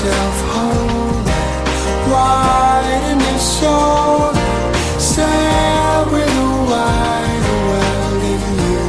yourself whole, wide in your soul, sail with a wider world in you.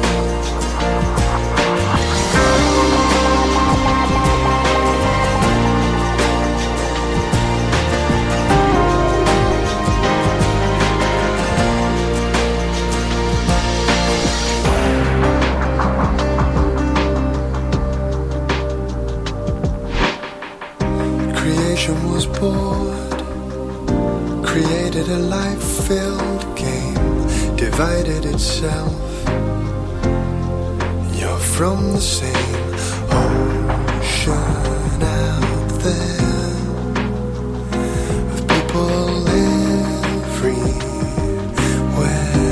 Creation was bored, created a life-filled game, divided itself. You're from the same ocean out there, of people everywhere.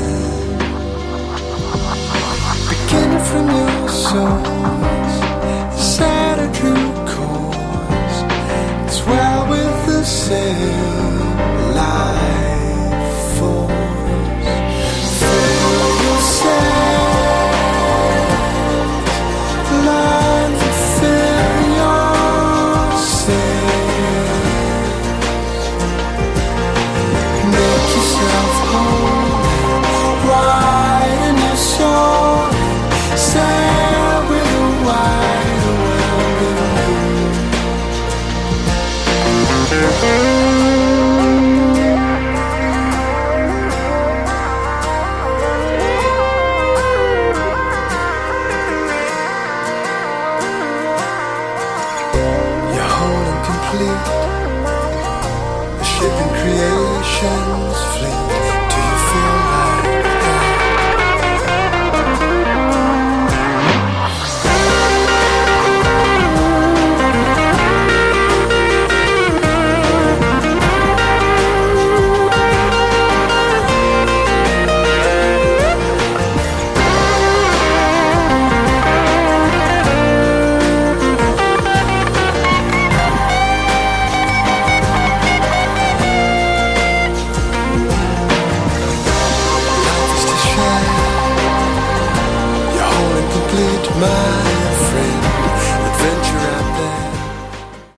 Beginning from your souls, set a true course. It's well with the same life force. Fill yourself, learn to fill yourself. Make yourself whole, widen your soul, sail with a wider world in you. You're whole and complete,